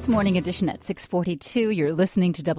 This morning edition at 6:42, you're listening to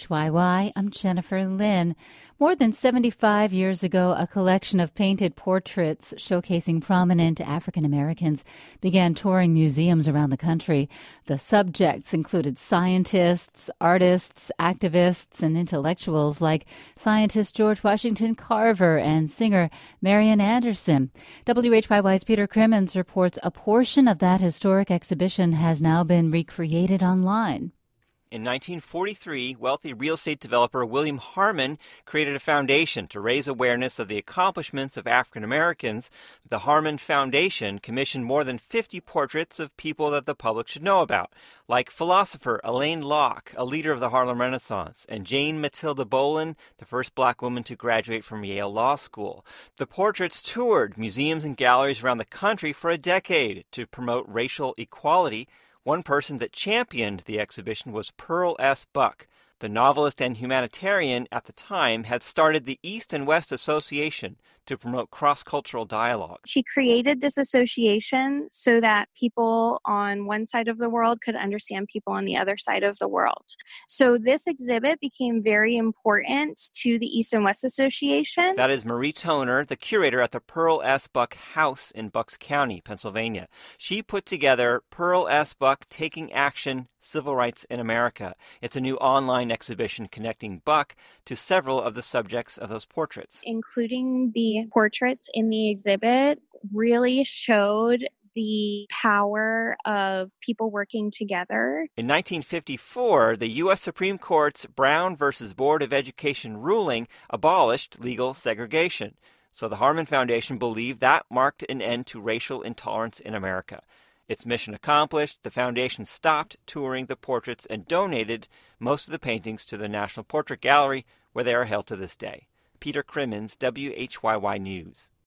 WHYY. I'm Jennifer Lynn. More than 75 years ago, a collection of painted portraits showcasing prominent African Americans began touring museums around the country. The subjects included scientists, artists, activists, and intellectuals like scientist George Washington Carver and singer Marian Anderson. WHYY's Peter Crimmins reports a portion of that historic exhibition has now been recreated online. In 1943, wealthy real estate developer William Harmon created a foundation to raise awareness of the accomplishments of African Americans. The Harmon Foundation commissioned more than 50 portraits of people that the public should know about, like philosopher Alain Locke, a leader of the Harlem Renaissance, and Jane Matilda Bolen, the first black woman to graduate from Yale Law School. The portraits toured museums and galleries around the country for a decade to promote racial equality. One person that championed the exhibition was Pearl S. Buck. The novelist and humanitarian at the time had started the East and West Association to promote cross-cultural dialogue. She created this association so that people on one side of the world could understand people on the other side of the world. So this exhibit became very important to the East and West Association. That is Marie Toner, the curator at the Pearl S. Buck House in Bucks County, Pennsylvania. She put together Pearl S. Buck Taking Action, Civil Rights in America. It's a new online exhibition connecting Buck to several of the subjects of those portraits. Including the portraits in the exhibit really showed the power of people working together. In 1954, the U.S. Supreme Court's Brown versus Board of Education ruling abolished legal segregation. So the Harmon Foundation believed that marked an end to racial intolerance in America. Its mission accomplished, the foundation stopped touring the portraits and donated most of the paintings to the National Portrait Gallery, where they are held to this day. Peter Crimmins, WHYY News.